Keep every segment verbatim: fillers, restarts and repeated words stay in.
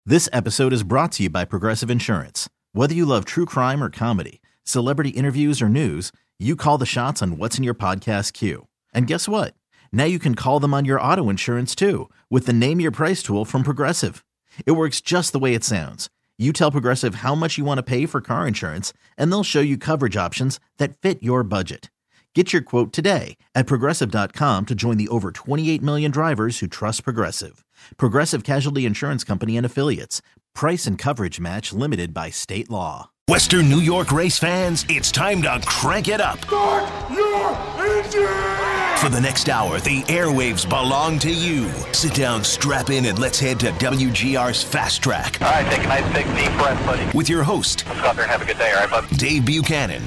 This episode is brought to you by Progressive Insurance. Whether you love true crime or comedy, celebrity interviews or news, you call the shots on what's in your podcast queue. And guess what? Now you can call them on your auto insurance too with the Name Your Price tool from Progressive. It works just the way it sounds. You tell Progressive how much you want to pay for car insurance, and they'll show you coverage options that fit your budget. Get your quote today at Progressive dot com to join the over twenty-eight million drivers who trust Progressive. Progressive Casualty Insurance Company and Affiliates. Price and coverage match limited by state law. Western New York race fans, it's time to crank it up. Start your engine! For the next hour, the airwaves belong to you. Sit down, strap in, and let's head to W G R's Fast Track. All right, take a nice big deep breath, buddy. With your host, Let's go out there and have a good day, all right, bud? Dave Buchanan.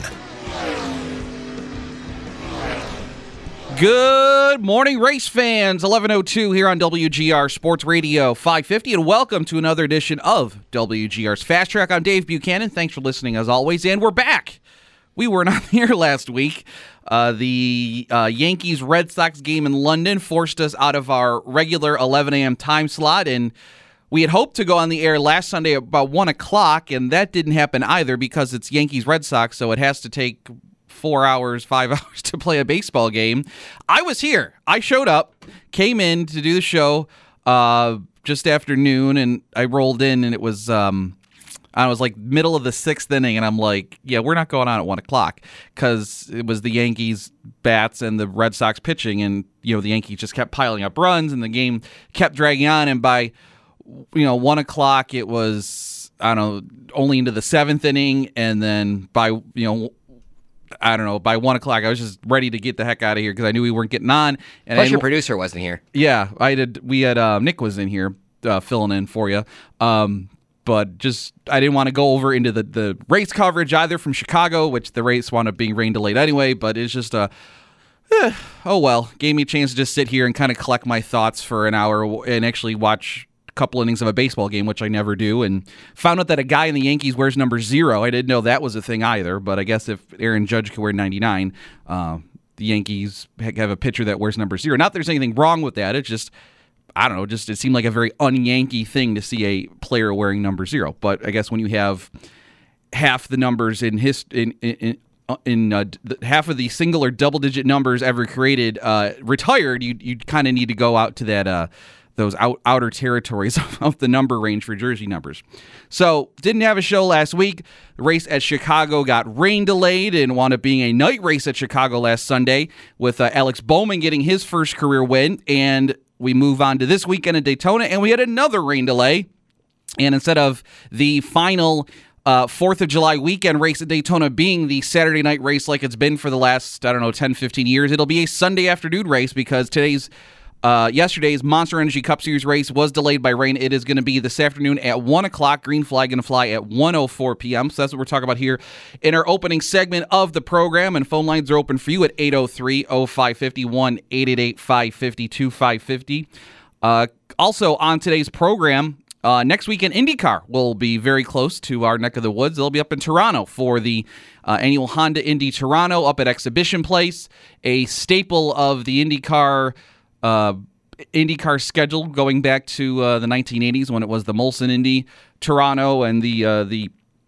Good morning, race fans. eleven oh two here on W G R Sports Radio five fifty, and welcome to another edition of W G R's Fast Track. I'm Dave Buchanan. Thanks for listening, as always, and we're back. We were not here last week. Uh, the uh, Yankees-Red Sox game in London forced us out of our regular eleven a.m. time slot, and we had hoped to go on the air last Sunday at about one o'clock, and that didn't happen either because it's Yankees-Red Sox, so it has to take four hours, five hours to play a baseball game. I was here. I showed up, came in to do the show uh, just after noon, and I rolled in, and it was, um, I was like middle of the sixth inning, and I'm like, yeah, we're not going on at one o'clock because it was the Yankees bats and the Red Sox pitching, and you know the Yankees just kept piling up runs, and the game kept dragging on, and by you know one o'clock it was, I don't know, only into the seventh inning, and then by you know. I don't know, by one o'clock, I was just ready to get the heck out of here because I knew we weren't getting on. And Plus, I, your producer wasn't here. Yeah, I did. We had uh, Nick was in here uh, filling in for you. Um, but just, I didn't want to go over into the, the race coverage either from Chicago, which the race wound up being rain delayed anyway. But it's just a, eh, oh well, gave me a chance to just sit here and kind of collect my thoughts for an hour and actually watch couple innings of a baseball game, which I never do, and found out that a guy in the Yankees wears number zero. I didn't know that was a thing either, but I guess if Aaron Judge could wear ninety-nine, uh, the Yankees have a pitcher that wears number zero. Not that there's anything wrong with that. It's just, I don't know, just it seemed like a very un-Yankee thing to see a player wearing number zero. But I guess when you have half the numbers in his in in, in uh, half of the single or double-digit numbers ever created uh, retired, you you kind of need to go out to that. Uh, those out, outer territories of the number range for jersey numbers. So, didn't have a show last week. The race at Chicago got rain delayed and wound up being a night race at Chicago last Sunday with uh, Alex Bowman getting his first career win. And we move on to this weekend at Daytona, and we had another rain delay. And instead of the final uh, fourth of July weekend race at Daytona being the Saturday night race like it's been for the last, I don't know, ten, fifteen years, it'll be a Sunday afternoon race because today's Uh, yesterday's Monster Energy Cup Series race was delayed by rain. It is going to be this afternoon at one o'clock. Green flag going to fly at one oh four p.m. So that's what we're talking about here in our opening segment of the program. And phone lines are open for you at eight oh three, oh five five oh, one eight eight eight, five five oh, two five five oh. Uh, also on today's program, uh, next weekend IndyCar will be very close to our neck of the woods. They'll be up in Toronto for the uh, annual Honda Indy Toronto up at Exhibition Place, a staple of the IndyCar Uh, IndyCar schedule going back to uh, the nineteen eighties when it was the Molson Indy Toronto and the uh, the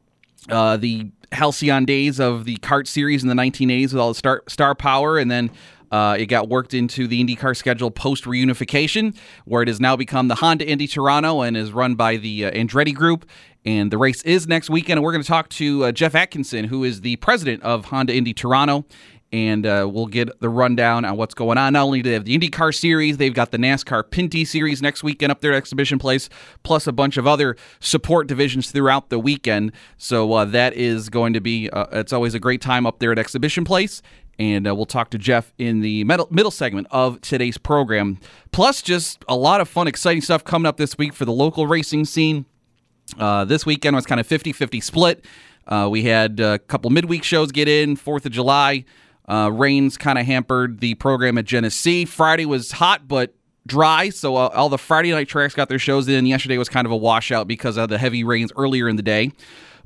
uh, the halcyon days of the kart series in the nineteen eighties with all the star, star power, and then uh, it got worked into the IndyCar schedule post reunification, where it has now become the Honda Indy Toronto and is run by the uh, Andretti Group. And the race is next weekend, and we're going to talk to uh, Jeff Atkinson, who is the president of Honda Indy Toronto. And uh, we'll get the rundown on what's going on. Not only do they have the IndyCar Series, they've got the NASCAR Pinty Series next weekend up there at Exhibition Place, plus a bunch of other support divisions throughout the weekend. So uh, that is going to be, uh, it's always a great time up there at Exhibition Place. And uh, we'll talk to Jeff in the middle, middle segment of today's program. Plus, just a lot of fun, exciting stuff coming up this week for the local racing scene. Uh, this weekend was kind of fifty-fifty split. Uh, we had a couple midweek shows get in, fourth of July. Uh, rains kind of hampered the program at Genesee. Friday was hot but dry, so uh, all the Friday night tracks got their shows in. Yesterday was kind of a washout because of the heavy rains earlier in the day.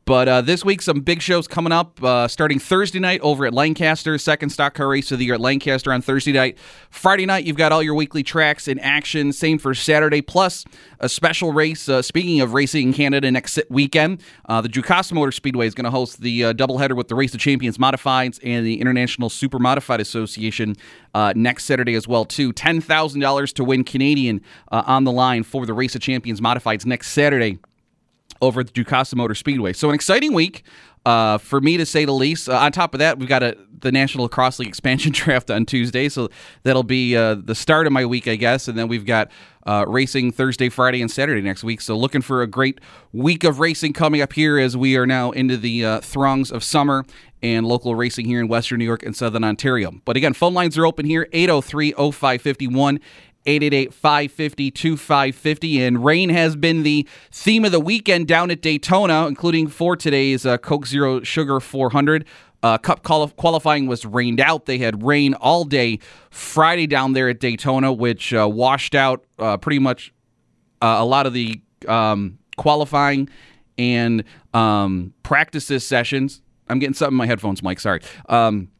But uh, this week, some big shows coming up. Uh, starting Thursday night over at Lancaster, second stock car race of the year at Lancaster on Thursday night. Friday night, you've got all your weekly tracks in action. Same for Saturday, plus a special race. Uh, speaking of racing in Canada next weekend, uh, the Jukasa Motor Speedway is going to host the uh, doubleheader with the Race of Champions Modifieds and the International Super Modified Association uh, next Saturday as well, too. ten thousand dollars to win Canadian uh, on the line for the Race of Champions Modifieds next Saturday over at the Jukasa Motor Speedway. So an exciting week uh, for me, to say the least. Uh, on top of that, we've got a, the National Lacrosse League expansion draft on Tuesday, so that'll be uh, the start of my week, I guess. And then we've got uh, racing Thursday, Friday, and Saturday next week. So looking for a great week of racing coming up here as we are now into the uh, throngs of summer and local racing here in Western New York and Southern Ontario. But again, phone lines are open here, eight oh three oh five five one. eight eight eight, five five zero, two five five zero. And rain has been the theme of the weekend down at Daytona, including for today's uh, Coke Zero Sugar four hundred. Uh, Cup quali- qualifying was rained out. They had rain all day Friday down there at Daytona, which uh, washed out uh, pretty much uh, a lot of the um, qualifying and um, practices sessions. I'm getting something in my headphones, Mike. Sorry. Um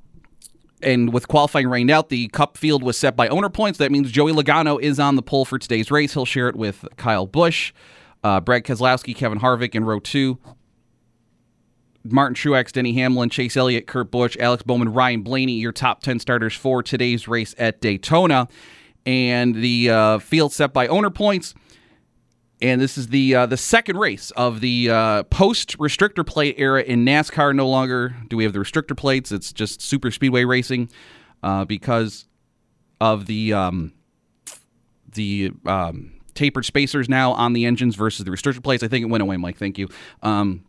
And with qualifying rained out, the Cup field was set by owner points. That means Joey Logano is on the pole for today's race. He'll share it with Kyle Busch, uh, Brad Keselowski, Kevin Harvick in row two, Martin Truex, Denny Hamlin, Chase Elliott, Kurt Busch, Alex Bowman, Ryan Blaney, your top ten starters for today's race at Daytona. And the uh, field set by owner points. And this is the uh, the second race of the uh, post-restrictor plate era in NASCAR. No longer do we have the restrictor plates. It's just super speedway racing uh, because of the um, the um, tapered spacers now on the engines versus the restrictor plates. I think it went away, Mike. Thank you. Um,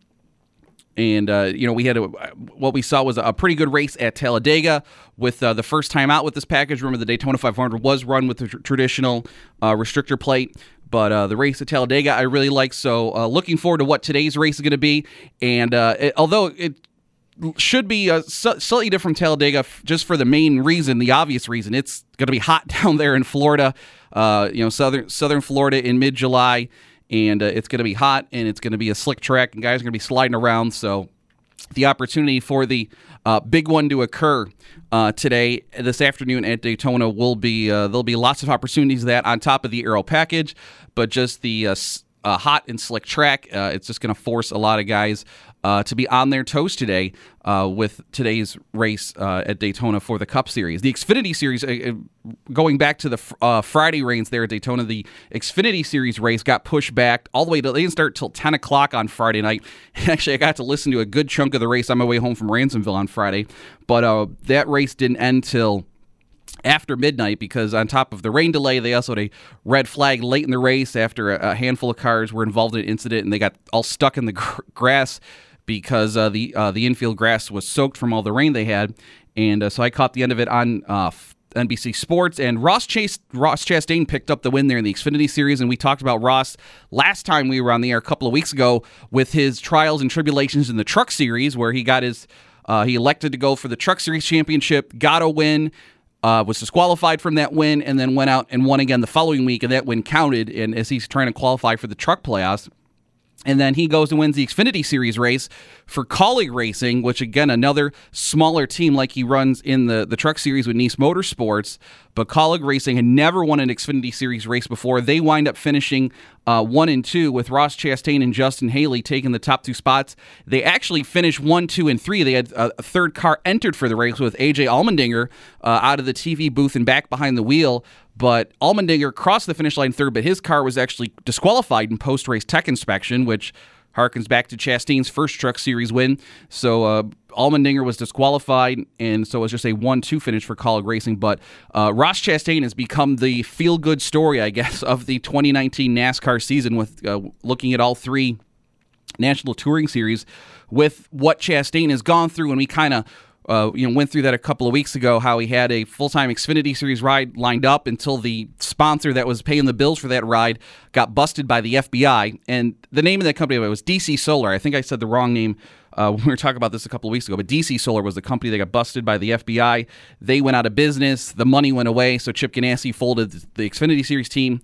and, uh, you know, we had a, what we saw was a pretty good race at Talladega with uh, the first time out with this package. Remember, the Daytona five hundred was run with the tr- traditional uh, restrictor plate. But uh, the race at Talladega I really like, so uh, looking forward to what today's race is going to be. And uh, it, although it should be a slightly different Talladega f- just for the main reason, the obvious reason, it's going to be hot down there in Florida, uh, you know, southern southern Florida in mid-July, and uh, it's going to be hot, and it's going to be a slick track, and guys are going to be sliding around, so the opportunity for the uh, big one to occur uh, today, this afternoon at Daytona will be, uh, there'll be lots of opportunities of that on top of the aero package, but just the uh, uh, hot and slick track, uh, it's just going to force a lot of guys uh, to be on their toes today uh, with today's race uh, at Daytona for the Cup Series. The Xfinity Series, uh, going back to the uh, Friday rains there at Daytona, the Xfinity Series race got pushed back all the way to, they didn't start till ten o'clock on Friday night. Actually, I got to listen to a good chunk of the race on my way home from Ransomville on Friday, but uh, that race didn't end till after midnight because on top of the rain delay, they also had a red flag late in the race after a, a handful of cars were involved in an incident and they got all stuck in the gr- grass because uh, the uh, the infield grass was soaked from all the rain they had. And uh, so I caught the end of it on uh, N B C Sports. And Ross Chase, Ross Chastain picked up the win there in the Xfinity Series. And we talked about Ross last time we were on the air a couple of weeks ago with his trials and tribulations in the Truck Series where he got his, uh, he elected to go for the Truck Series championship, got a win, Uh, was disqualified from that win, and then went out and won again the following week, and that win counted and as he's trying to qualify for the truck playoffs. And then he goes and wins the Xfinity Series race for Colleague Racing, which, again, another smaller team like he runs in the, the Truck Series with Nice Motorsports. But Colleague Racing had never won an Xfinity Series race before. They wind up finishing uh, one and two with Ross Chastain and Justin Haley taking the top two spots. They actually finished one, two, and three. They had a, a third car entered for the race with A J Allmendinger uh, out of the T V booth and back behind the wheel. But Allmendinger crossed the finish line third, but his car was actually disqualified in post-race tech inspection, which harkens back to Chastain's first Truck Series win. So uh, Allmendinger was disqualified, and so it was just a one two finish for Colleague Racing. But uh, Ross Chastain has become the feel-good story, I guess, of the twenty nineteen NASCAR season with uh, looking at all three National Touring Series with what Chastain has gone through, and we kind of Uh, you know, went through that a couple of weeks ago, how he had a full-time Xfinity Series ride lined up until the sponsor that was paying the bills for that ride got busted by the F B I. And the name of that company was D C Solar. I think I said the wrong name uh, when we were talking about this a couple of weeks ago, but D C Solar was the company that got busted by the F B I. They went out of business. The money went away, so Chip Ganassi folded the Xfinity Series team,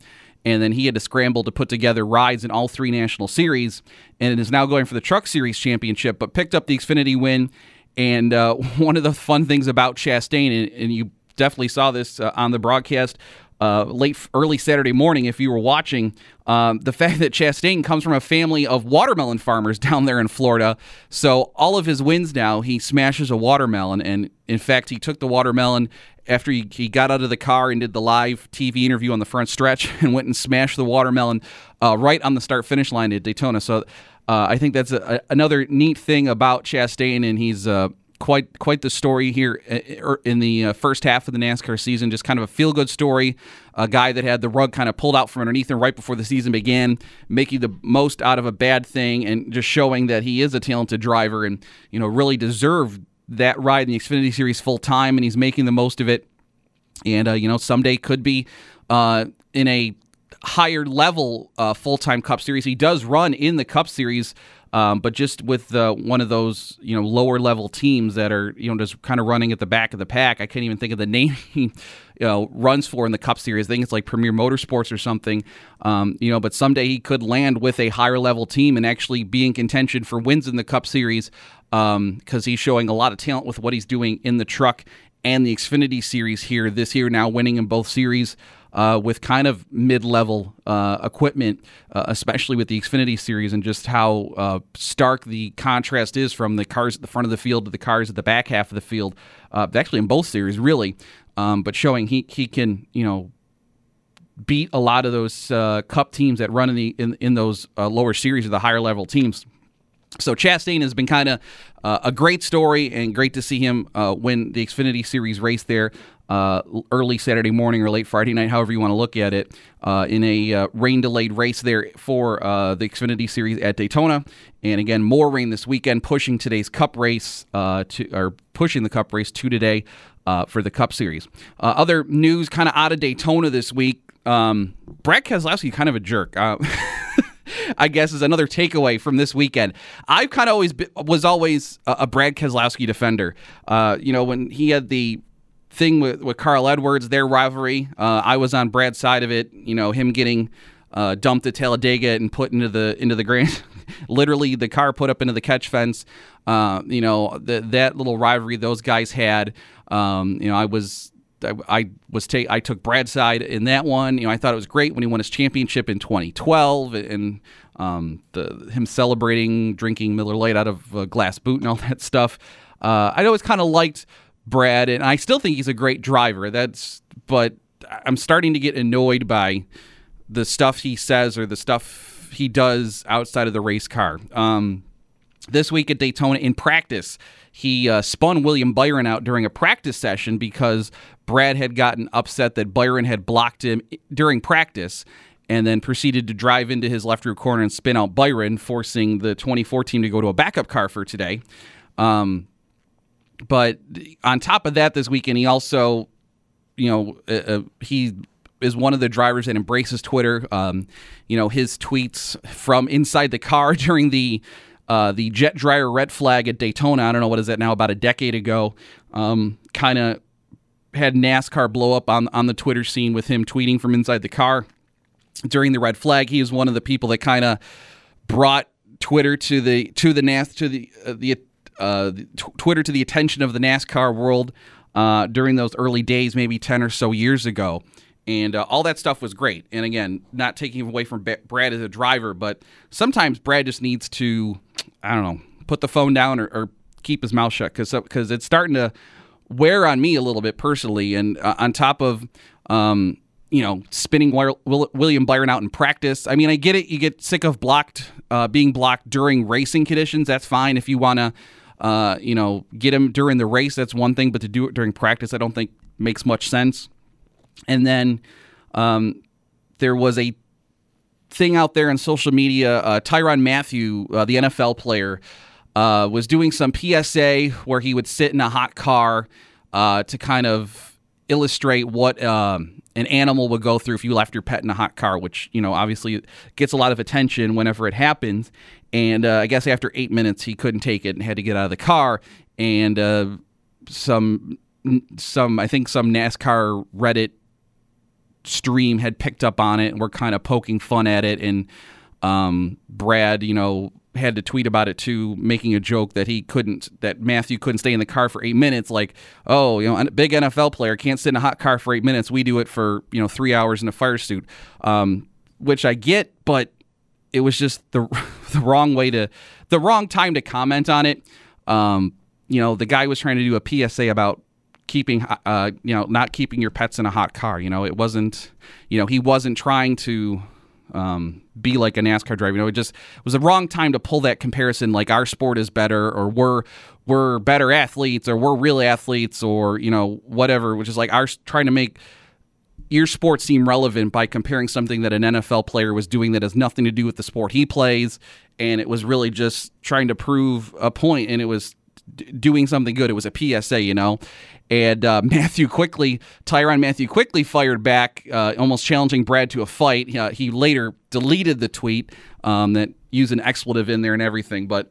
and then he had to scramble to put together rides in all three national series, and is now going for the Truck Series championship, but picked up the Xfinity win. And uh, one of the fun things about Chastain, and, and you definitely saw this uh, on the broadcast uh, late, early Saturday morning if you were watching, um, the fact that Chastain comes from a family of watermelon farmers down there in Florida. So all of his wins now, he smashes a watermelon. And in fact, he took the watermelon after he, he got out of the car and did the live T V interview on the front stretch and went and smashed the watermelon uh, right on the start-finish line at Daytona. So uh, I think that's a, a, another neat thing about Chastain, and he's uh, quite quite the story here in the uh, first half of the NASCAR season. Just kind of a feel-good story, a guy that had the rug kind of pulled out from underneath him right before the season began, making the most out of a bad thing and just showing that he is a talented driver and, you know, really deserved that ride in the Xfinity Series full time, and he's making the most of it. And, uh, you know, someday could be uh, in a higher level uh, full-time Cup Series. He does run in the Cup Series, um, but just with uh, one of those, you know, lower level teams that are, you know, just kind of running at the back of the pack. I can't even think of the name he, you know, runs for in the Cup Series. I think it's like Premier Motorsports or something, um, you know, but someday he could land with a higher level team and actually be in contention for wins in the Cup Series, because um, he's showing a lot of talent with what he's doing in the truck and the Xfinity Series here this year, now winning in both series uh, with kind of mid-level uh, equipment, uh, especially with the Xfinity Series, and just how uh, stark the contrast is from the cars at the front of the field to the cars at the back half of the field, uh, actually in both series, really, um, but showing he, he can, you know, beat a lot of those uh, Cup teams that run in, the, in, in those uh, lower series or the higher-level teams. So Chastain has been kind of uh, a great story, and great to see him uh, win the Xfinity Series race there uh, early Saturday morning or late Friday night, however you want to look at it, uh, in a uh, rain-delayed race there for uh, the Xfinity Series at Daytona. And again, more rain this weekend, pushing today's Cup race uh, to or pushing the Cup race to today uh, for the Cup Series. Uh, other news, kind of out of Daytona this week. Um, Brad Keselowski, kind of a jerk. Uh, I guess is another takeaway from this weekend. I've kind of always been, was always a, a Brad Keselowski defender. Uh, you know, when he had the thing with, with Carl Edwards, their rivalry, uh, I was on Brad's side of it. You know, him getting uh, dumped at Talladega and put into the into the grand, literally the car put up into the catch fence. Uh, you know, the, that little rivalry those guys had. Um, you know, I was. I, I was ta- I took Brad's side in that one. You know, I thought it was great when he won his championship in twenty twelve, and um, the him celebrating drinking Miller Lite out of a glass boot and all that stuff. Uh, I always kind of liked Brad, and I still think he's a great driver. That's, but I'm starting to get annoyed by the stuff he says or the stuff he does outside of the race car. Um, this week at Daytona in practice, he uh, spun William Byron out during a practice session because Brad had gotten upset that Byron had blocked him during practice, and then proceeded to drive into his left rear corner and spin out Byron, forcing the twenty-four team to go to a backup car for today. Um, but on top of that, this weekend, he also, you know, uh, he is one of the drivers that embraces Twitter. Um, you know, his tweets from inside the car during the Uh, the jet dryer red flag at Daytona, I don't know, what is that now, about a decade ago, um, kind of had NASCAR blow up on, on the Twitter scene with him tweeting from inside the car during the red flag. He is one of the people that kind of brought Twitter to the to the NAS to the uh, the, uh, the t- Twitter to the attention of the NASCAR world uh, during those early days, maybe ten or so years ago. And uh, all that stuff was great. And again, not taking away from B- Brad as a driver, but sometimes Brad just needs to, I don't know, put the phone down or, or keep his mouth shut, because because it's starting to wear on me a little bit personally. And uh, on top of, um, you know, spinning Will- Will- William Byron out in practice. I mean, I get it. You get sick of blocked uh, being blocked during racing conditions. That's fine if you want to, uh, you know, get him during the race. That's one thing. But to do it during practice, I don't think makes much sense. And then um, there was a thing out there on social media. Uh, Tyrann Mathieu, uh, the N F L player, uh, was doing some P S A where he would sit in a hot car uh, to kind of illustrate what um, an animal would go through if you left your pet in a hot car, which, you know, obviously gets a lot of attention whenever it happens. And uh, I guess after eight minutes, he couldn't take it and had to get out of the car. And uh, some, some I think some NASCAR Reddit stream had picked up on it and were kind of poking fun at it. And um, Brad, you know, had to tweet about it too, making a joke that he couldn't, that Matthew couldn't stay in the car for eight minutes. Like, oh, you know, a big N F L player can't sit in a hot car for eight minutes. We do it for, you know, three hours in a fire suit, um, which I get, but it was just the the wrong way to, the wrong time to comment on it. Um, you know, the guy was trying to do a P S A about keeping, uh, you know, not keeping your pets in a hot car. You know, it wasn't, you know, he wasn't trying to um, be like a NASCAR driver. You know, it just was the wrong time to pull that comparison. Like our sport is better, or we're we're better athletes, or we're real athletes, or you know, whatever. Which is like our trying to make your sport seem relevant by comparing something that an N F L player was doing that has nothing to do with the sport he plays, and it was really just trying to prove a point, and it was d- doing something good. It was a P S A, you know. And uh, Matthew quickly, Tyrann Mathieu quickly fired back, uh, almost challenging Brad to a fight. Uh, he later deleted the tweet um, that used an expletive in there and everything. But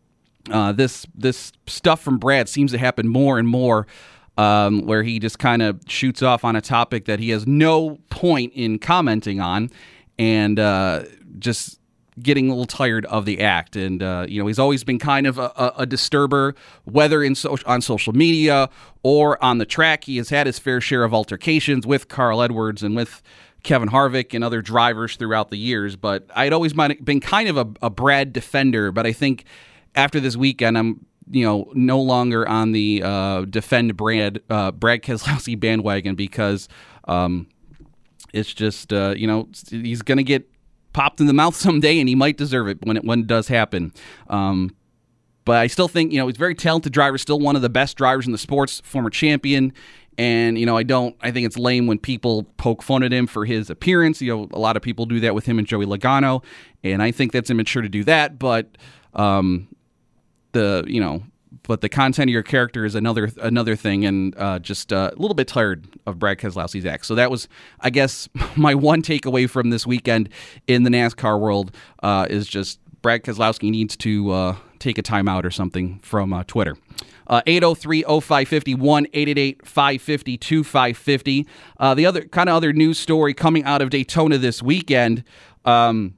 uh, this this stuff from Brad seems to happen more and more, um, where he just kind of shoots off on a topic that he has no point in commenting on, and uh, just getting a little tired of the act. And, uh, you know, he's always been kind of a, a, a disturber, whether in so, on social media or on the track. He has had his fair share of altercations with Carl Edwards and with Kevin Harvick and other drivers throughout the years. But I'd always been kind of a, a Brad defender. But I think after this weekend, I'm, you know, no longer on the uh, defend Brad, uh, Brad Keselowski bandwagon, because um, it's just, uh, you know, he's going to get popped in the mouth someday, and he might deserve it when it when it does happen. Um, but I still think, you know, he's a very talented driver, still one of the best drivers in the sports, former champion. And, you know, I don't, I think it's lame when people poke fun at him for his appearance. You know, a lot of people do that with him and Joey Logano, and I think that's immature to do that. But um, the, you know, but the content of your character is another another thing, and uh, just uh, a little bit tired of Brad Keselowski's act. So that was, I guess, my one takeaway from this weekend in the NASCAR world uh, is just Brad Keselowski needs to uh, take a timeout or something from uh, Twitter. Uh, eight oh three oh five five oh, one eight eight eight five five oh two five five oh. Uh, the other kind of other news story coming out of Daytona this weekend um,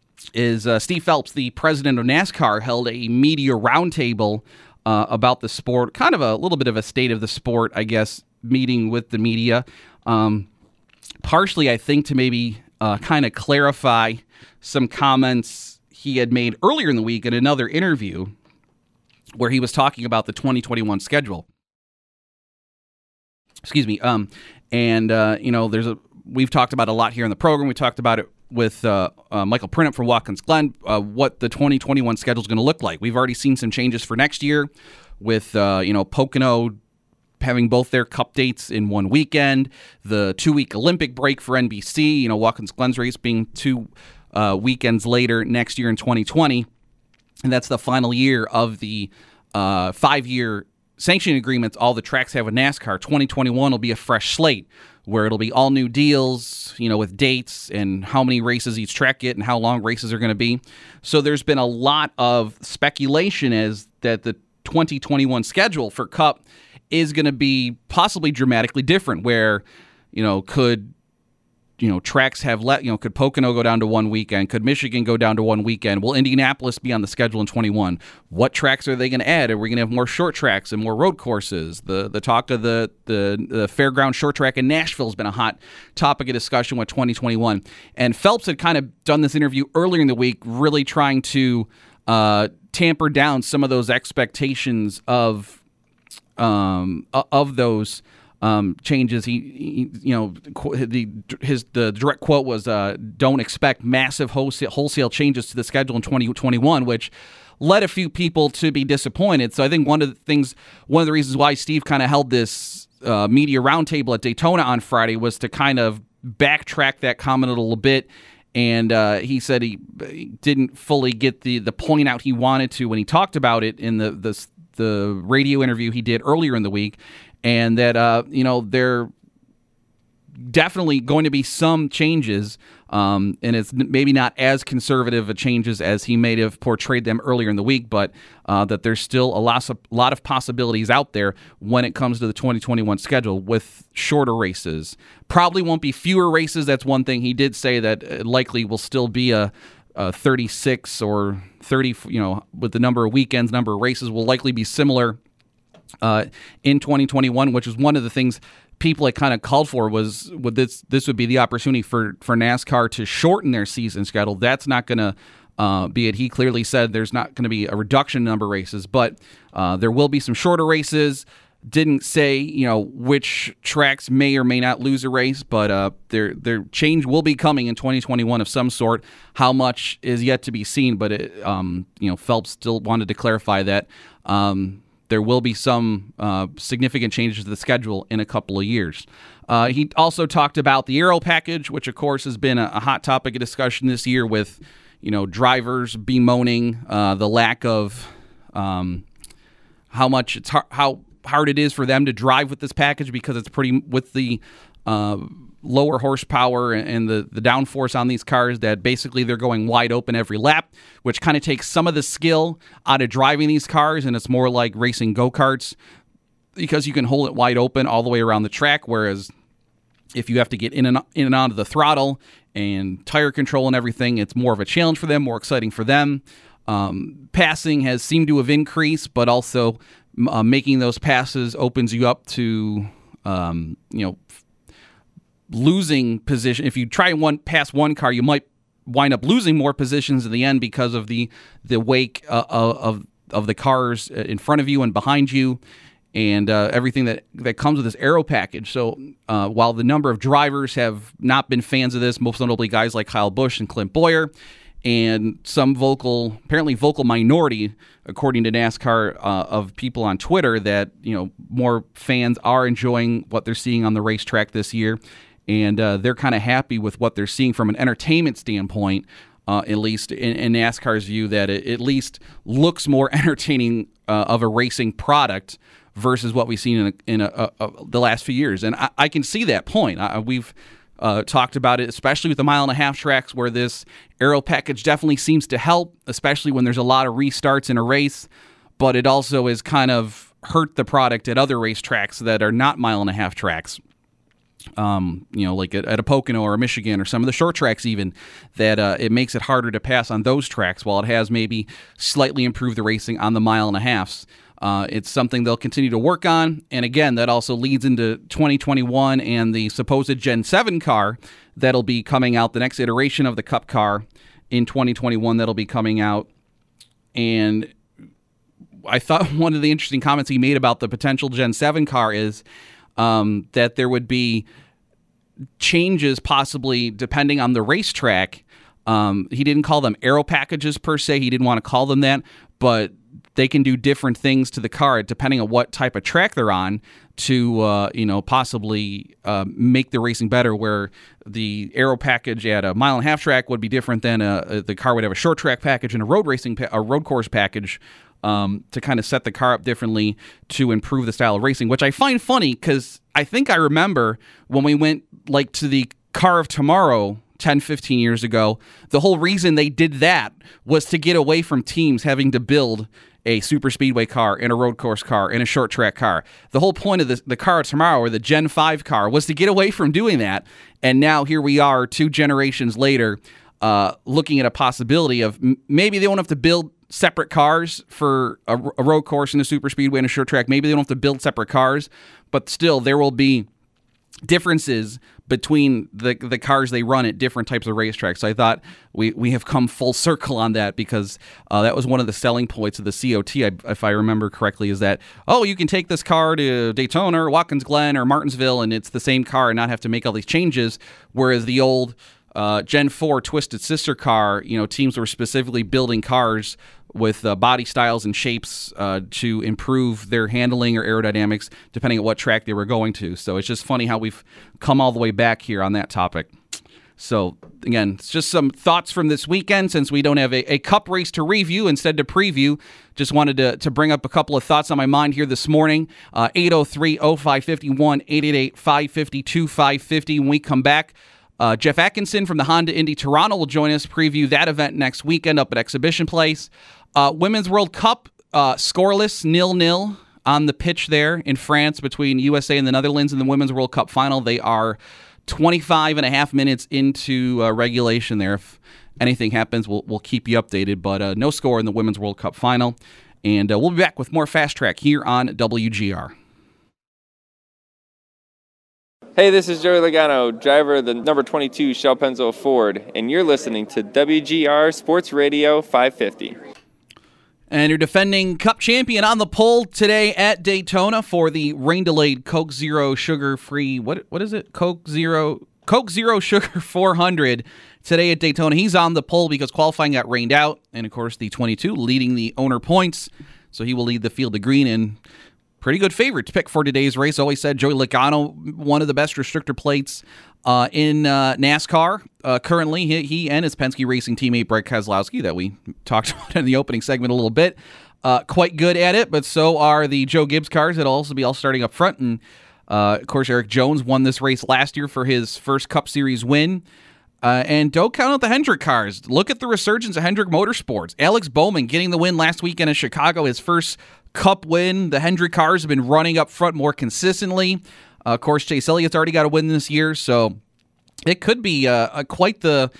is uh, Steve Phelps, the president of NASCAR, held a media roundtable Uh, about the sport, kind of a little bit of a state of the sport, I guess, meeting with the media. Um, partially, I think, to maybe uh, kind of clarify some comments he had made earlier in the week in another interview where he was talking about the twenty twenty-one schedule. Excuse me. Um, and, uh, you know, there's a we've talked about a lot here in the program. We talked about it with uh, uh, Michael Printup from Watkins Glen, uh, what the twenty twenty-one schedule is going to look like. We've already seen some changes for next year with, uh, you know, Pocono having both their cup dates in one weekend, the two-week Olympic break for N B C, you know, Watkins Glen's race being two uh, weekends later next year in twenty twenty. And that's the final year of the uh, five-year sanctioning agreements all the tracks have with NASCAR. twenty twenty-one will be a fresh slate, where it'll be all new deals, you know, with dates and how many races each track get and how long races are going to be. So there's been a lot of speculation as that the twenty twenty-one schedule for Cup is going to be possibly dramatically different, where, you know, could, you know, tracks have let, you know, could Pocono go down to one weekend? Could Michigan go down to one weekend? Will Indianapolis be on the schedule in twenty-one? What tracks are they going to add? Are we going to have more short tracks and more road courses? The the talk of the, the, the fairground short track in Nashville has been a hot topic of discussion with twenty twenty-one. And Phelps had kind of done this interview earlier in the week, really trying to uh, tamper down some of those expectations of um, of those Um, changes. He, he, you know, the his the direct quote was, uh, "Don't expect massive wholesale, wholesale changes to the schedule in twenty twenty-one," which led a few people to be disappointed. So I think one of the things, one of the reasons why Steve kind of held this uh, media roundtable at Daytona on Friday was to kind of backtrack that comment a little bit. And uh, he said he, he didn't fully get the the point out he wanted to when he talked about it in the the, the radio interview he did earlier in the week. And that, uh, you know, they're definitely going to be some changes, um, and it's maybe not as conservative a changes as he may have portrayed them earlier in the week, but uh, that there's still a lot of, lot of possibilities out there when it comes to the twenty twenty-one schedule with shorter races. Probably won't be fewer races. That's one thing. He did say that it likely will still be a, a thirty-six or thirty, you know, with the number of weekends, number of races will likely be similar uh, in twenty twenty-one, which is one of the things people had kind of called for was would this this would be the opportunity for, for NASCAR to shorten their season schedule. That's not going to uh, be it. He clearly said there's not going to be a reduction in number of races, but uh, there will be some shorter races. Didn't say, you know, which tracks may or may not lose a race, but uh, their their change will be coming in twenty twenty-one of some sort. How much is yet to be seen, but it, um, you know, Phelps still wanted to clarify that um, there will be some uh, significant changes to the schedule in a couple of years. Uh, he also talked about the aero package, which of course has been a, a hot topic of discussion this year with, you know, drivers bemoaning uh, the lack of um, how much it's har- how. hard it is for them to drive with this package because it's pretty with the uh, lower horsepower and the, the downforce on these cars that basically they're going wide open every lap, which kind of takes some of the skill out of driving these cars, and it's more like racing go-karts because you can hold it wide open all the way around the track, whereas if you have to get in and in and out of the throttle and tire control and everything, it's more of a challenge for them, more exciting for them. Um, passing has seemed to have increased, but also Uh, making those passes opens you up to, um, you know, f- losing position. If you try and one pass one car, you might wind up losing more positions in the end because of the the wake uh, of of the cars in front of you and behind you, and uh, everything that, that comes with this aero package. So uh, while the number of drivers have not been fans of this, most notably guys like Kyle Busch and Clint Bowyer, and some vocal, apparently vocal minority, according to NASCAR, uh, of people on Twitter, that, you know, more fans are enjoying what they're seeing on the racetrack this year, and uh, they're kind of happy with what they're seeing from an entertainment standpoint, uh, at least in, in NASCAR's view, that it at least looks more entertaining uh, of a racing product versus what we've seen in, a, in a, a, a, the last few years. And I, I can see that point. I, we've Uh, talked about it, especially with the mile and a half tracks where this aero package definitely seems to help, especially when there's a lot of restarts in a race, but it also has kind of hurt the product at other racetracks that are not mile and a half tracks. Um, you know, like at, at a Pocono or a Michigan or some of the short tracks even, that uh, it makes it harder to pass on those tracks while it has maybe slightly improved the racing on the mile and a halves. Uh, it's something they'll continue to work on, and again, that also leads into twenty twenty-one and the supposed Gen seven car that'll be coming out, the next iteration of the Cup car in twenty twenty-one that'll be coming out. And I thought one of the interesting comments he made about the potential Gen seven car is um, that there would be changes possibly depending on the racetrack. Um, he didn't call them aero packages per se. He didn't want to call them that, but they can do different things to the car depending on what type of track they're on to, uh, you know, possibly uh, make the racing better, where the aero package at a mile and a half track would be different than a, a, the car would have a short track package and a road racing, pa- a road course package um, to kind of set the car up differently to improve the style of racing, which I find funny because I think I remember when we went like to the Car of Tomorrow ten, fifteen years ago, the whole reason they did that was to get away from teams having to build a super speedway car and a road course car and a short track car. The whole point of the, the Car of Tomorrow, or the Gen five car, was to get away from doing that. And now here we are two generations later uh, looking at a possibility of m- maybe they won't have to build separate cars for a, a road course and a super speedway and a short track. Maybe they don't have to build separate cars, but still there will be differences between the the cars they run at different types of racetracks. So I thought we, we have come full circle on that, because uh, that was one of the selling points of the C O T, I, if I remember correctly, is that, oh, you can take this car to Daytona or Watkins Glen or Martinsville and it's the same car and not have to make all these changes, whereas the old uh, Gen four Twisted Sister car, you know, teams were specifically building cars with uh, body styles and shapes uh, to improve their handling or aerodynamics depending on what track they were going to. So it's just funny how we've come all the way back here on that topic. So, again, it's just some thoughts from this weekend since we don't have a, a cup race to review, instead to preview. Just wanted to, to bring up a couple of thoughts on my mind here this morning. Uh, eight oh three oh five five one, eight eight eight, five five zero, two five five zero. When we come back, uh, Jeff Atkinson from the Honda Indy Toronto will join us, preview that event next weekend up at Exhibition Place. Uh, Women's World Cup, uh, scoreless, nil-nil on the pitch there in France between U S A and the Netherlands in the Women's World Cup final. They are twenty-five and a half minutes into uh, regulation there. If anything happens, we'll we'll keep you updated. But uh, no score in the Women's World Cup final. And uh, we'll be back with more Fast Track here on W G R. Hey, this is Joey Logano, driver of the number twenty-two Shell Penzo Ford, and you're listening to W G R Sports Radio five fifty. And your defending Cup champion on the pole today at Daytona for the rain-delayed Coke Zero sugar-free, what what is it? Coke Zero Coke Zero Sugar four hundred today at Daytona. He's on the pole because qualifying got rained out, and of course the twenty-two leading the owner points, so he will lead the field of green and pretty good favorite to pick for today's race. Always said Joey Logano, one of the best restrictor plates uh, in uh, NASCAR. Uh, currently, he, he and his Penske Racing teammate Brett Keselowski, that we talked about in the opening segment a little bit, uh, quite good at it, but so are the Joe Gibbs cars that'll also be all starting up front. And, uh, of course, Eric Jones won this race last year for his first Cup Series win. Uh, and don't count out the Hendrick cars. Look at the resurgence of Hendrick Motorsports. Alex Bowman getting the win last weekend in Chicago, his first Cup win. The Hendrick cars have been running up front more consistently. Uh, of course, Chase Elliott's already got a win this year, so it could be uh, a, quite the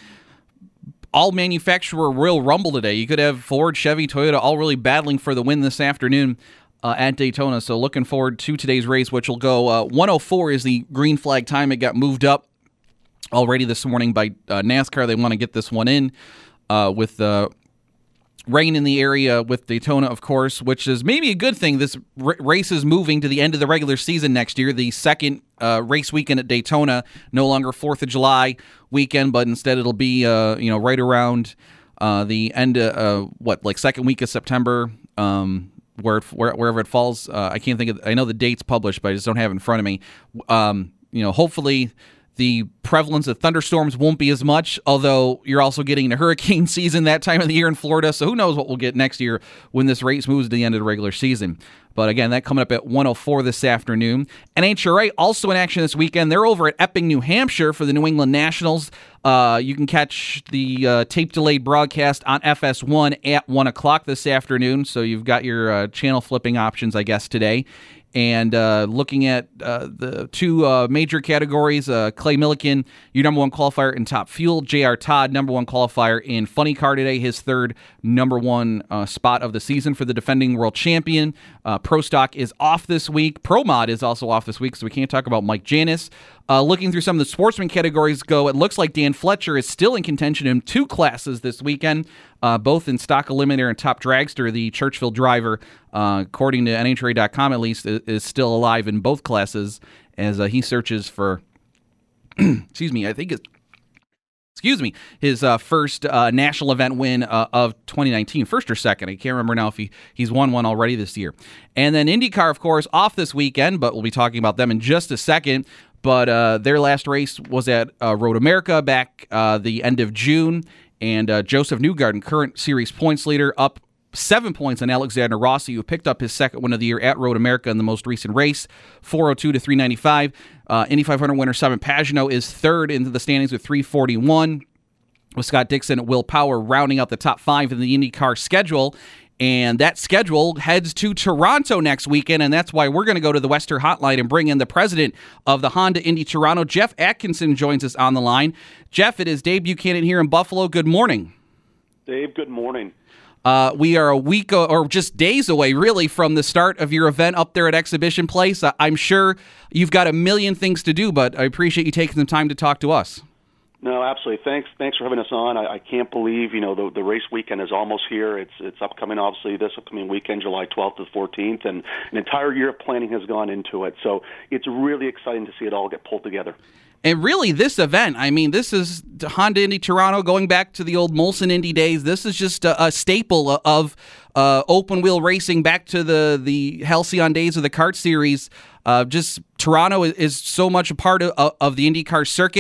all-manufacturer Royal Rumble today. You could have Ford, Chevy, Toyota all really battling for the win this afternoon uh, at Daytona. So looking forward to today's race, which will go uh, one oh four is the green flag time. It got moved up already this morning by uh, NASCAR. They want to get this one in uh, with the uh, rain in the area with Daytona, of course, which is maybe a good thing. This r- race is moving to the end of the regular season next year. The second uh, race weekend at Daytona, no longer fourth of July weekend, but instead it'll be uh, you know right around uh, the end of, uh, what, like second week of September, um, where, it, where wherever it falls. Uh, I can't think of, I know the date's published, but I just don't have it in front of me. Um, you know, hopefully the prevalence of thunderstorms won't be as much, although you're also getting into hurricane season that time of the year in Florida, so who knows what we'll get next year when this race moves to the end of the regular season. But again, that coming up at one oh four this afternoon. N H R A also in action this weekend. They're over at Epping, New Hampshire for the New England Nationals. Uh, you can catch the uh, tape-delayed broadcast on F S one at one o'clock this afternoon, so you've got your uh, channel flipping options, I guess, today. And uh, looking at uh, the two uh, major categories, uh, Clay Millican, your number one qualifier in Top Fuel. J R. Todd, number one qualifier in Funny Car today, his third number one uh, spot of the season for the defending world champion. Uh, Pro Stock is off this week. Pro Mod is also off this week, so we can't talk about Mike Janis. Uh, looking through some of the sportsman categories go, it looks like Dan Fletcher is still in contention in two classes this weekend, uh, both in Stock Eliminator and Top Dragster. The Churchville driver, uh, according to N H R A dot com at least, is, is still alive in both classes as uh, he searches for, excuse me, I think it's, excuse me, his uh, first uh, national event win uh, of twenty nineteen, first or second. I can't remember now if he, he's won one already this year. And then IndyCar, of course, off this weekend, but we'll be talking about them in just a second. But uh, their last race was at uh, Road America back uh, the end of June. And uh, Joseph Newgarden, current series points leader, up seven points on Alexander Rossi, who picked up his second win of the year at Road America in the most recent race, four oh two to three ninety-five. Uh, Indy five hundred winner Simon Pagenaud is third into the standings with three forty-one, with Scott Dixon and Will Power rounding out the top five in the IndyCar schedule. And that schedule heads to Toronto next weekend, and that's why we're going to go to the Western Hotline and bring in the president of the Honda Indy Toronto. Jeff Atkinson joins us on the line. Jeff, it is Dave Buchanan here in Buffalo. Good morning. Dave, good morning. Uh, we are a week or just days away, really, from the start of your event up there at Exhibition Place. Uh, I'm sure you've got a million things to do, but I appreciate you taking some time to talk to us. No, absolutely. Thanks. Thanks for having us on. I, I can't believe, you know, the, the race weekend is almost here. It's it's upcoming, obviously, this upcoming weekend, July twelfth to the fourteenth, and an entire year of planning has gone into it. So it's really exciting to see it all get pulled together. And really, this event, I mean, this is Honda Indy Toronto going back to the old Molson Indy days. This is just a, a staple of uh, open-wheel racing back to the, the halcyon days of the kart series. Uh, just Toronto is, is so much a part of, of the IndyCar circuit.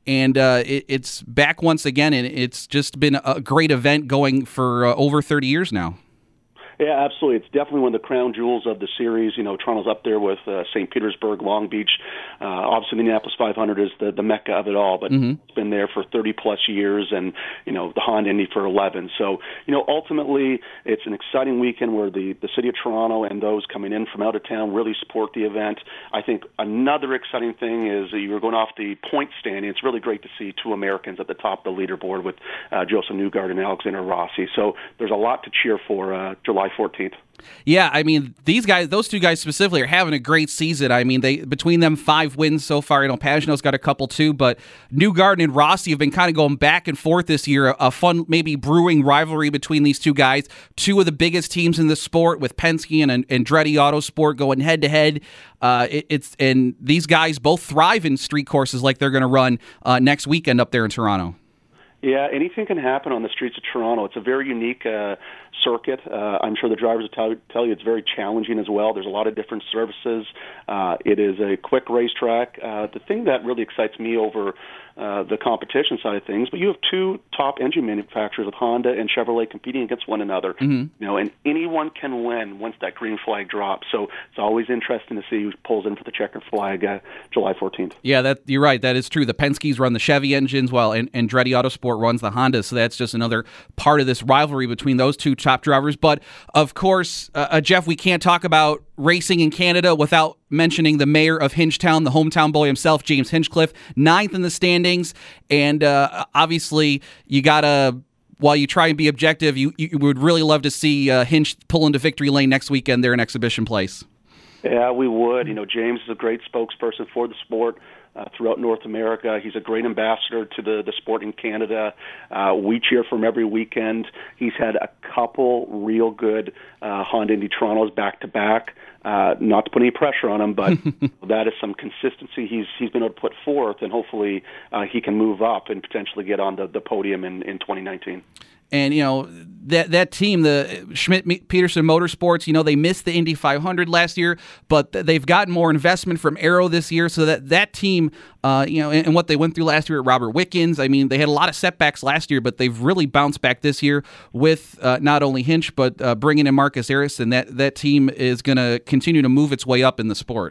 and uh, it, it's back once again, and it's just been a great event going for uh, over thirty years now. Yeah, absolutely. It's definitely one of the crown jewels of the series. You know, Toronto's up there with uh, Saint Petersburg, Long Beach. Uh, obviously, the Indianapolis five hundred is the, the mecca of it all, but mm-hmm. it's been there for thirty-plus years, and, you know, the Honda Indy for eleven. So, you know, ultimately, it's an exciting weekend where the, the city of Toronto and those coming in from out of town really support the event. I think another exciting thing is that you were going off the point standing. It's really great to see two Americans at the top of the leaderboard with uh, Joseph Newgarden and Alexander Rossi. So there's a lot to cheer for uh, July fourteenth. Yeah, I mean, these guys, those two guys specifically, are having a great season. I mean, they between them, five wins so far. You know, Pagano's got a couple too, but Newgarden and Rossi have been kind of going back and forth this year. A fun, maybe brewing rivalry between these two guys. Two of the biggest teams in the sport, with Penske and Andretti Autosport going head to head. Uh, it, it's and these guys both thrive in street courses like they're going to run uh, next weekend up there in Toronto. Yeah, anything can happen on the streets of Toronto. It's a very unique uh, circuit. Uh, I'm sure the drivers will tell, tell you it's very challenging as well. There's a lot of different services. Uh, it is a quick racetrack. Uh, the thing that really excites me over uh, the competition side of things, but you have two top engine manufacturers with Honda and Chevrolet competing against one another. Mm-hmm. You know, and anyone can win once that green flag drops. So it's always interesting to see who pulls in for the checkered flag uh, July fourteenth. Yeah, that you're right. That is true. The Penske's run the Chevy engines, while and Andretti Autosport runs the Honda. So that's just another part of this rivalry between those two top drivers. But of course, uh, uh, Jeff, we can't talk about racing in Canada without mentioning the mayor of Hinchtown, the hometown boy himself, James Hinchcliffe, ninth in the standings. And uh, obviously, you got to, while you try and be objective, you, you would really love to see uh, Hinch pull into victory lane next weekend there in Exhibition Place. Yeah, we would. You know, James is a great spokesperson for the sport uh, throughout North America. He's a great ambassador to the, the sport in Canada. Uh, we cheer for him every weekend. He's had a couple real good uh, Honda Indy Torontos back-to-back. Uh, not to put any pressure on him, but that is some consistency he's he's been able to put forth, and hopefully uh, he can move up and potentially get on the, the podium in, in twenty nineteen. And, you know, that that team, the Schmidt-Peterson Motorsports, you know, they missed the Indy five hundred last year, but they've gotten more investment from Aero this year, so that that team, uh, you know, and, and what they went through last year at Robert Wickens, I mean, they had a lot of setbacks last year, but they've really bounced back this year with uh, not only Hinch, but uh, bringing in Marcus Harrison. That, that team is going to continue to move its way up in the sport.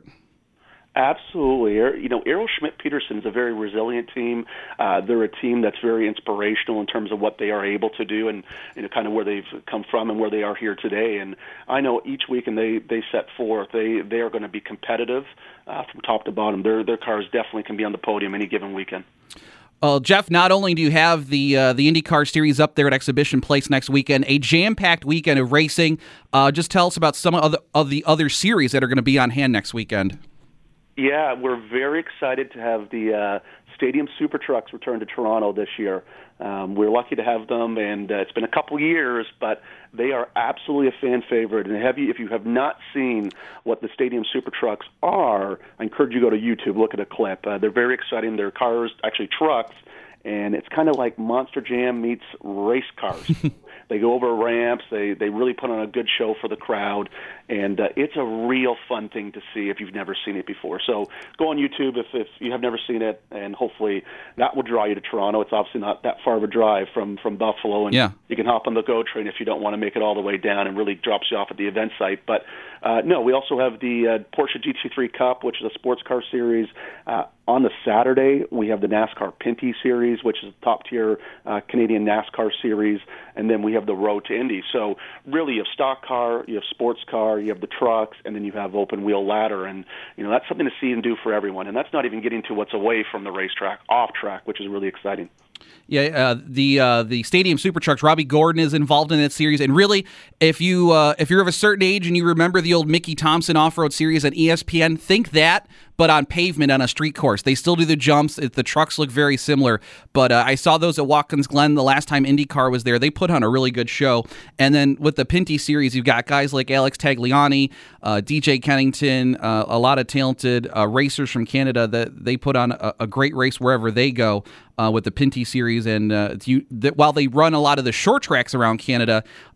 Absolutely. You know, Aero Schmidt-Peterson is a very resilient team. Uh, they're a team that's very inspirational in terms of what they are able to do and, you know, kind of where they've come from and where they are here today. And I know each weekend they, they set forth, they, they are going to be competitive uh, from top to bottom. Their, their cars definitely can be on the podium any given weekend. Well, Jeff, not only do you have the uh, the IndyCar Series up there at Exhibition Place next weekend, a jam-packed weekend of racing. Uh, just tell us about some of the, of the other series that are going to be on hand next weekend. Yeah, we're very excited to have the uh, Stadium Super Trucks return to Toronto this year. Um, we're lucky to have them, and uh, it's been a couple years, but they are absolutely a fan favorite. And have you, if you have not seen what the Stadium Super Trucks are, I encourage you to go to YouTube, look at a clip. Uh, they're very exciting. They're cars, actually trucks, and it's kind of like Monster Jam meets race cars. They go over ramps. They they really put on a good show for the crowd, and uh, it's a real fun thing to see if you've never seen it before. So go on YouTube if, if you have never seen it, and hopefully that will draw you to Toronto. It's obviously not that far of a drive from, from Buffalo, and yeah. you can hop on the GO train if you don't want to make it all the way down, and really drops you off at the event site. But uh, no, we also have the uh, Porsche G T three Cup, which is a sports car series. Uh, on the Saturday, we have the NASCAR Pinty Series, which is a top-tier uh, Canadian NASCAR series, and then we have the Road to Indy. So really, you have stock car, you have sports car, you have the trucks, and then you have open-wheel ladder, and you know that's something to see and do for everyone. And that's not even getting to what's away from the racetrack, off-track, which is really exciting. Yeah, uh, the uh, the Stadium Super Trucks, Robbie Gordon is involved in that series, and really, if you uh, if you're of a certain age and you remember the old Mickey Thompson off-road series on E S P N, think that, but on pavement on a street course. They still do the jumps. It, the trucks look very similar, but uh, I saw those at Watkins Glen the last time IndyCar was there. They put on a really good show. And then with the Pinty series, you've got guys like Alex Tagliani, uh, D J Kennington, uh, a lot of talented uh, racers from Canada that they put on a, a great race wherever they go. Uh, with the Pinty series, and uh, you, that while they run a lot of the short tracks around Canada,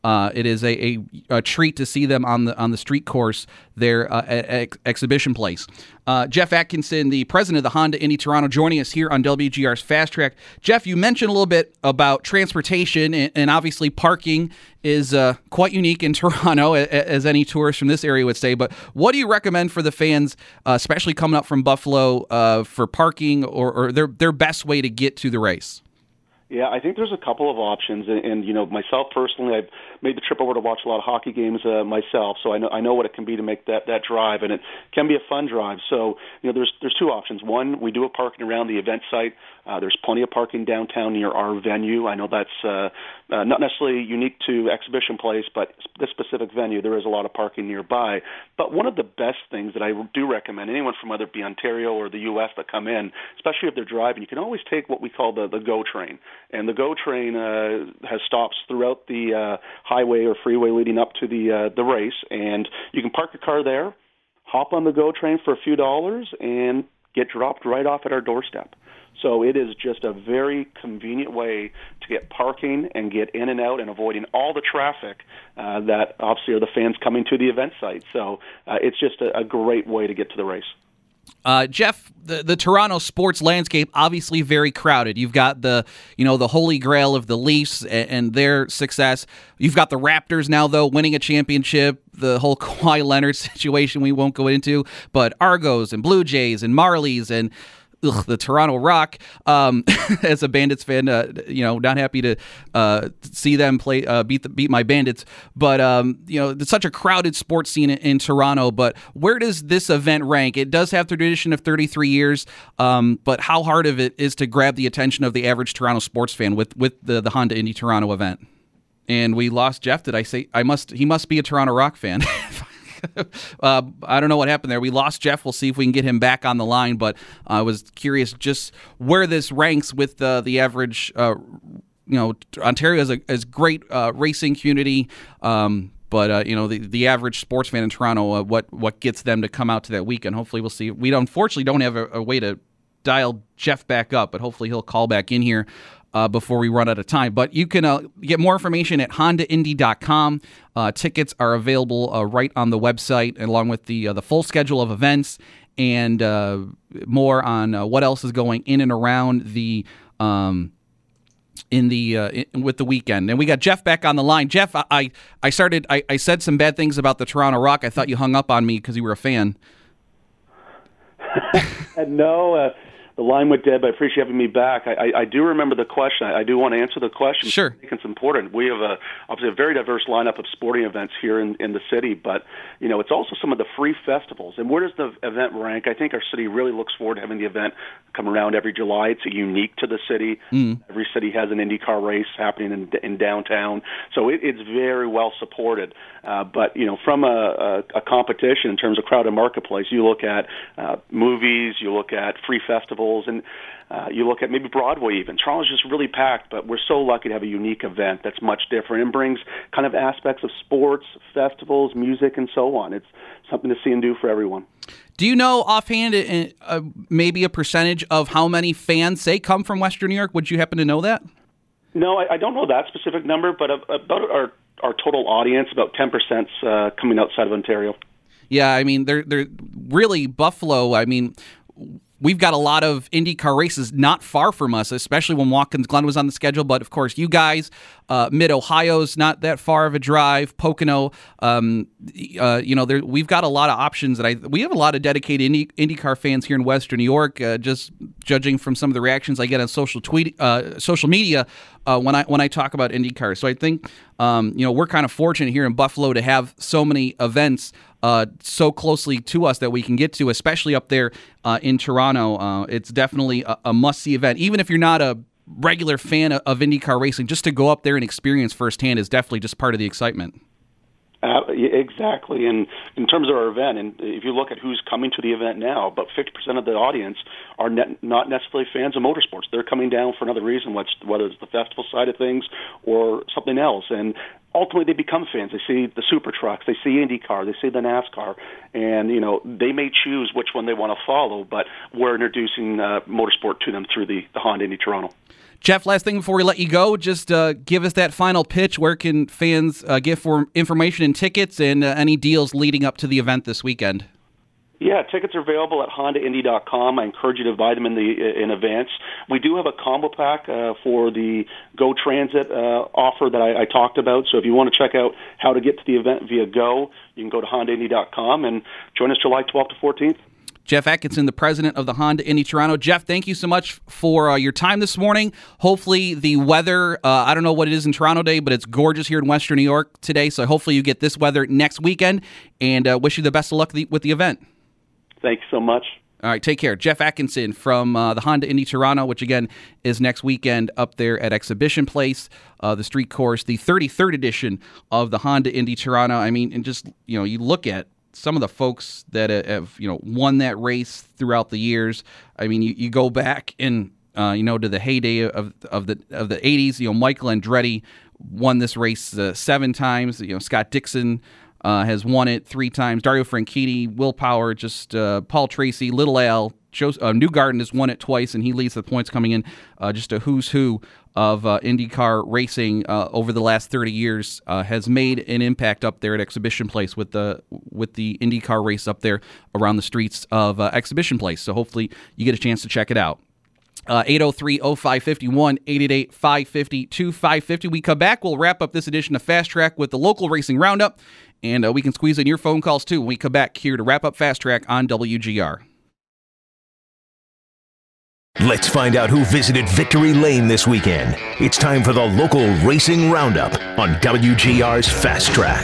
uh, it is a, a, a treat to see them on the on the street course there uh, at Ex- Exhibition Place. Uh, Jeff Atkinson, the president of the Honda Indy Toronto, joining us here on W G R's Fast Track. Jeff, you mentioned a little bit about transportation, and, and obviously parking is uh, quite unique in Toronto, as any tourist from this area would say. But what do you recommend for the fans, uh, especially coming up from Buffalo, uh, for parking or, or their their best way to get to the race? Yeah, I think there's a couple of options, and, and you know, myself personally, I've made the trip over to watch a lot of hockey games uh, myself, so I know I know what it can be to make that, that drive, and it can be a fun drive. So, you know, there's there's two options. One, we do a parking around the event site. Uh, there's plenty of parking downtown near our venue. I know that's uh, uh, not necessarily unique to Exhibition Place, but this specific venue, there is a lot of parking nearby. But one of the best things that I do recommend, anyone from whether it be Ontario or the U S that come in, especially if they're driving, you can always take what we call the, the GO train. And the GO train uh, has stops throughout the uh, highway or freeway leading up to the uh, the race, and you can park your car there, hop on the GO train for a few dollars, and get dropped right off at our doorstep. So it is just a very convenient way to get parking and get in and out and avoiding all the traffic uh, that obviously are the fans coming to the event site. So uh, it's just a, a great way to get to the race. Uh, Jeff, the, the Toronto sports landscape obviously very crowded. You've got the you know the holy grail of the Leafs and, and their success. You've got the Raptors now though winning a championship. The whole Kawhi Leonard situation we won't go into, but Argos and Blue Jays and Marlies and Ugh, the Toronto Rock. Um, as a Bandits fan, uh, you know, not happy to uh, see them play uh, beat the, beat my Bandits. But um, you know, it's such a crowded sports scene in, in Toronto. But where does this event rank? It does have the tradition of thirty-three years, um, but how hard of it is to grab the attention of the average Toronto sports fan with with the, the Honda Indy Toronto event? And we lost Jeff. Did I say I must? He must be a Toronto Rock fan. uh, I don't know what happened there. We lost Jeff. We'll see if we can get him back on the line. But I was curious just where this ranks with uh, the average. Uh, you know, Ontario is a is great uh, racing community. Um, But, uh, you know, the, the average sports fan in Toronto, uh, what what gets them to come out to that weekend. Hopefully we'll see. We unfortunately don't have a, a way to dial Jeff back up, but hopefully he'll call back in here uh, before we run out of time. But you can uh, get more information at honda indy dot com. Uh, tickets are available uh, right on the website, along with the uh, the full schedule of events and uh, more on uh, what else is going in and around the um, in the uh, in, with the weekend. And we got Jeff back on the line. Jeff, I I started I, I said some bad things about the Toronto Rock. I thought you hung up on me because you were a fan. no, uh, the line went dead, but I appreciate having me back. I, I, I do remember the question. I, I do want to answer the question. Sure. I think it's important. We have a, obviously a very diverse lineup of sporting events here in, in the city, but you know it's also some of the free festivals. And where does the event rank? I think our city really looks forward to having the event come around every July. It's unique to the city. Mm. Every city has an IndyCar race happening in, in downtown, so it, it's very well supported. Uh, but you know, from a, a, a competition in terms of crowded marketplace, you look at uh, movies, you look at free festivals, and uh, you look at maybe Broadway even. Toronto's just really packed, but we're so lucky to have a unique event that's much different and brings kind of aspects of sports, festivals, music, and so on. It's something to see and do for everyone. Do you know offhand uh, maybe a percentage of how many fans, say, come from Western New York? Would you happen to know that? No, I, I don't know that specific number, but about our our total audience, about ten percent uh, coming outside of Ontario. Yeah, I mean, they're they're really Buffalo. I mean, we've got a lot of IndyCar races not far from us, especially when Watkins Glen was on the schedule. But, of course, you guys, uh, Mid-Ohio's not that far of a drive. Pocono, um, uh, you know, there, we've got a lot of options. And I we have a lot of dedicated Indy, IndyCar fans here in Western New York, uh, just judging from some of the reactions I get on social tweet, uh, social media uh, when I when I talk about IndyCar. So I think, um, you know, we're kind of fortunate here in Buffalo to have so many events Uh, so closely to us that we can get to, especially up there uh, in Toronto. Uh, it's definitely a, a must-see event. Even if you're not a regular fan of, of IndyCar racing, just to go up there and experience firsthand is definitely just part of the excitement. Uh, exactly. And in terms of our event, and if you look at who's coming to the event now, about fifty percent of the audience are net, not necessarily fans of motorsports. They're coming down for another reason, whether it's the festival side of things or something else. And ultimately, they become fans. They see the super trucks, they see IndyCar, they see the NASCAR, and you know they may choose which one they want to follow. But we're introducing uh, motorsport to them through the, the Honda Indy Toronto. Jeff, last thing before we let you go, just uh, give us that final pitch. Where can fans uh, get for information and tickets and uh, any deals leading up to the event this weekend? Yeah, tickets are available at honda indy dot com. I encourage you to buy them in the in advance. We do have a combo pack uh, for the Go Transit uh, offer that I, I talked about. So if you want to check out how to get to the event via Go, you can go to honda indy dot com and join us July twelfth to fourteenth. Jeff Atkinson, the president of the Honda Indy Toronto. Jeff, thank you so much for uh, your time this morning. Hopefully the weather, uh, I don't know what it is in Toronto today, but it's gorgeous here in Western New York today. So hopefully you get this weather next weekend, and uh, wish you the best of luck with the event. Thanks so much. All right, take care. Jeff Atkinson from uh, the Honda Indy Toronto, which again is next weekend up there at Exhibition Place, uh, the street course, the thirty-third edition of the Honda Indy Toronto. I mean, and just, you know, you look at some of the folks that have, you know, won that race throughout the years. I mean, you, you go back and, uh, you know, to the heyday of of the of the eighties. You know, Michael Andretti won this race uh, seven times. You know, Scott Dixon uh, has won it three times. Dario Franchitti, Will Power, just uh, Paul Tracy, Little Al, Joe, uh, Newgarden has won it twice, and he leads the points coming in. Uh, just a who's who of uh, IndyCar racing uh, over the last thirty years uh, has made an impact up there at Exhibition Place with the with the IndyCar race up there around the streets of uh, Exhibition Place. So hopefully you get a chance to check it out. Uh, eight oh three oh five five one, eight eight eight, five five zero, two five five zero. We come back, we'll wrap up this edition of Fast Track with the local racing roundup, and uh, we can squeeze in your phone calls too when we come back here to wrap up Fast Track on W G R. Let's find out who visited Victory Lane this weekend. It's time for the local racing roundup on W G R's Fast Track.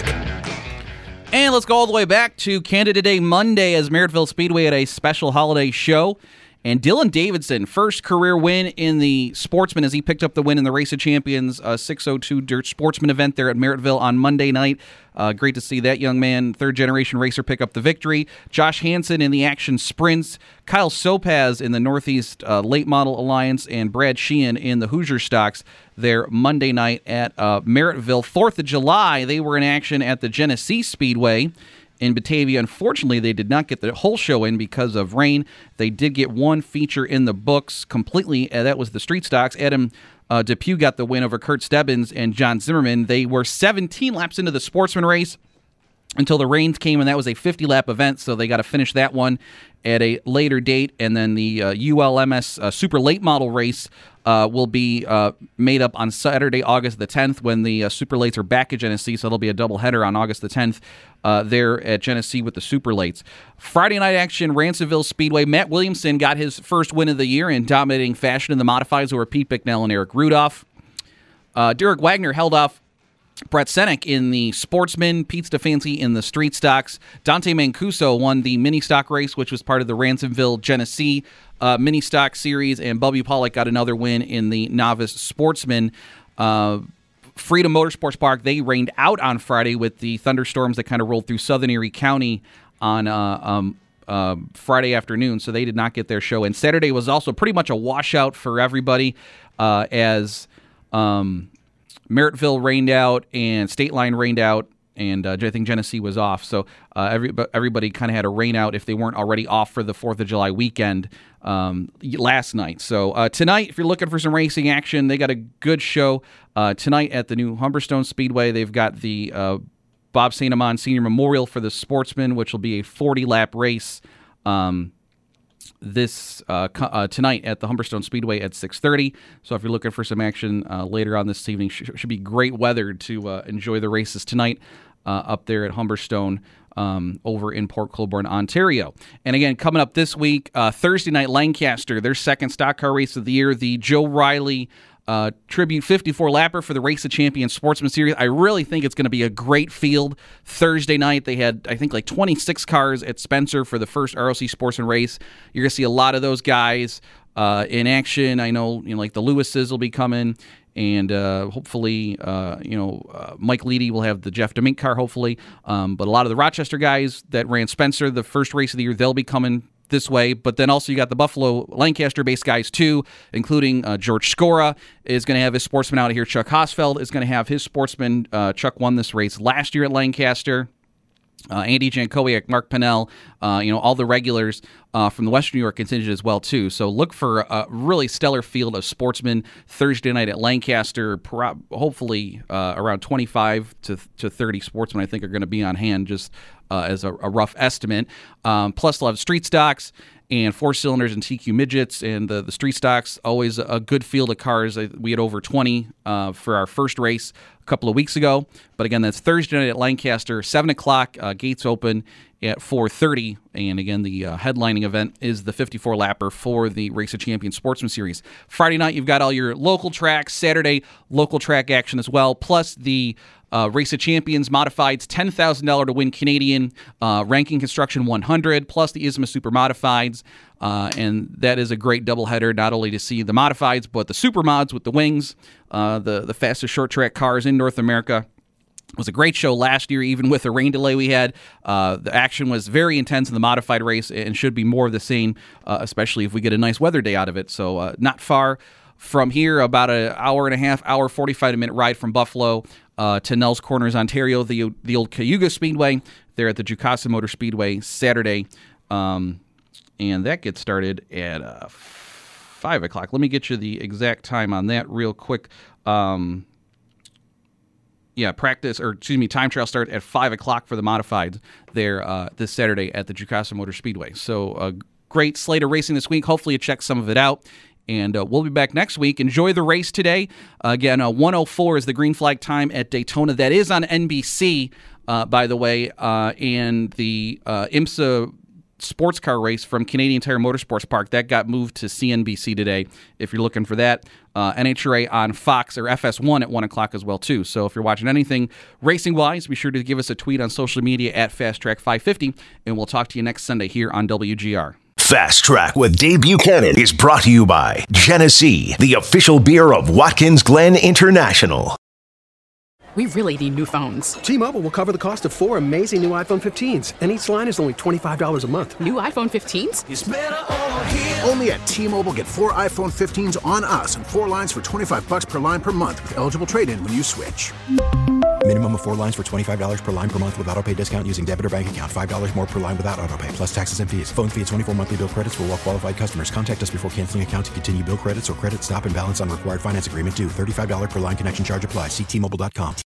And let's go all the way back to Canada Day Monday as Merrittville Speedway had a special holiday show. And Dylan Davidson, first career win in the Sportsman as he picked up the win in the Race of Champions uh, six oh two Dirt Sportsman event there at Merrittville on Monday night. Uh, great to see that young man, third-generation racer, pick up the victory. Josh Hansen in the Action Sprints, Kyle Sopaz in the Northeast uh, Late Model Alliance, and Brad Sheehan in the Hoosier Stocks there Monday night at uh, Merrittville. fourth of July, they were in action at the Genesee Speedway in Batavia. Unfortunately, they did not get the whole show in because of rain. They did get one feature in the books completely, and that was the Street Stocks. Adam uh, Depew got the win over Kurt Stebbins and John Zimmerman. They were seventeen laps into the Sportsman race until the rains came, and that was a fifty-lap event, so they got to finish that one at a later date. And then the uh, U L M S uh, Super Late Model race uh, will be uh, made up on Saturday, August the tenth, when the uh, Super Lates are back at Genesee, so it'll be a doubleheader on August the tenth uh, there at Genesee with the Super Lates. Friday night action, Ransomville Speedway. Matt Williamson got his first win of the year in dominating fashion in the modifieds over Pete Bicknell and Eric Rudolph. Uh, Derek Wagner held off Brett Senek in the Sportsman, Pete Stefanski in the Street Stocks. Dante Mancuso won the mini stock race, which was part of the Ransomville Genesee uh, mini stock series, and Bubby Pollock got another win in the Novice Sportsman. Uh, Freedom Motorsports Park, they rained out on Friday with the thunderstorms that kind of rolled through southern Erie County on uh, um, uh, Friday afternoon, so they did not get their show. And Saturday was also pretty much a washout for everybody uh, as Um, Merrittville rained out and State Line rained out, and uh, I think Genesee was off. So uh, every, everybody kind of had a rain out if they weren't already off for the fourth of July weekend um, last night. So uh, tonight, if you're looking for some racing action, they got a good show uh, tonight at the new Humberstone Speedway. They've got the uh, Bob Saint Amand Senior Memorial for the Sportsman, which will be a forty-lap race um this uh, uh, tonight at the Humberstone Speedway at six thirty. So if you're looking for some action uh, later on this evening, sh- should be great weather to uh, enjoy the races tonight uh, up there at Humberstone um, over in Port Colborne, Ontario. And again, coming up this week, uh, Thursday night, Lancaster, their second stock car race of the year, the Joe Riley Uh, Tribute fifty-four lapper for the Race of Champions Sportsman Series. I really think it's going to be a great field Thursday night. They had, I think, like twenty-six cars at Spencer for the first R O C Sportsman race. You're going to see a lot of those guys uh, in action. I know, you know, like the Lewises will be coming, and uh, hopefully, uh, you know, uh, Mike Leedy will have the Jeff DeMink car, hopefully. Um, but a lot of the Rochester guys that ran Spencer the first race of the year, they'll be coming this way. But then also you got the Buffalo Lancaster-based guys too, including uh, George Scora is going to have his Sportsman out of here. Chuck Hosfeld is going to have his Sportsman. Uh, Chuck won this race last year at Lancaster. Uh, Andy Jankowiak, Mark Pennell, uh, you know, all the regulars uh, from the Western New York contingent as well, too. So look for a really stellar field of sportsmen Thursday night at Lancaster. Pro- hopefully uh, around twenty-five to thirty sportsmen, I think, are going to be on hand, just uh, as a, a rough estimate. Um, plus, they'll have street stocks and four cylinders and T Q midgets, and the, the street stocks, always a good field of cars. We had over twenty uh, for our first race a couple of weeks ago. But again, that's Thursday night at Lancaster, seven o'clock, uh, gates open at four thirty. And again, the uh, headlining event is the fifty-four lapper for the Race of Champions Sportsman Series. Friday night, you've got all your local tracks. Saturday, local track action as well, plus the Uh, Race of Champions Modifieds, ten thousand dollars to win Canadian, uh, Ranking Construction one hundred, plus the I S M A Super Modifieds. Uh, and that is a great doubleheader, not only to see the Modifieds, but the Super Mods with the wings, uh, the, the fastest short track cars in North America. It was a great show last year, even with the rain delay we had. Uh, the action was very intense in the modified race and should be more of the same, uh, especially if we get a nice weather day out of it. So uh, not far from here, about an hour and a half, hour, forty-five minute ride from Buffalo uh, to Nels Corners, Ontario, the the old Cayuga Speedway. They're at the Jukasa Motor Speedway Saturday. Um, and that gets started at uh, five o'clock. Let me get you the exact time on that real quick. Um, yeah, practice, or excuse me, time trial start at five o'clock for the modified there uh, this Saturday at the Jukasa Motor Speedway. So a great slate of racing this week. Hopefully you check some of it out. And uh, we'll be back next week. Enjoy the race today. Uh, again, uh, one oh four is the green flag time at Daytona. That is on N B C, uh, by the way. Uh, and the uh, IMSA sports car race from Canadian Tire Motorsports Park, that got moved to C N B C today, if you're looking for that. Uh, N H R A on Fox or F S one at one o'clock as well, too. So if you're watching anything racing-wise, be sure to give us a tweet on social media at Fast Track five fifty, and we'll talk to you next Sunday here on W G R. Fast Track with Dave Buchanan is brought to you by Genesee, the official beer of Watkins Glen International. We really need new phones. T-Mobile will cover the cost of four amazing new iPhone fifteens, and each line is only twenty-five dollars a month. New iPhone fifteens? It's better over here. Only at T-Mobile, get four iPhone fifteens on us and four lines for twenty-five bucks per line per month with eligible trade-in when you switch. Minimum of four lines for twenty-five dollars per line per month with autopay discount using debit or bank account. five dollars more per line without autopay, plus taxes and fees. Phone fee at twenty-four monthly bill credits for well-qualified customers. Contact us before canceling account to continue bill credits or credit stop and balance on required finance agreement due. thirty-five dollars per line connection charge applies. See T Mobile dot com.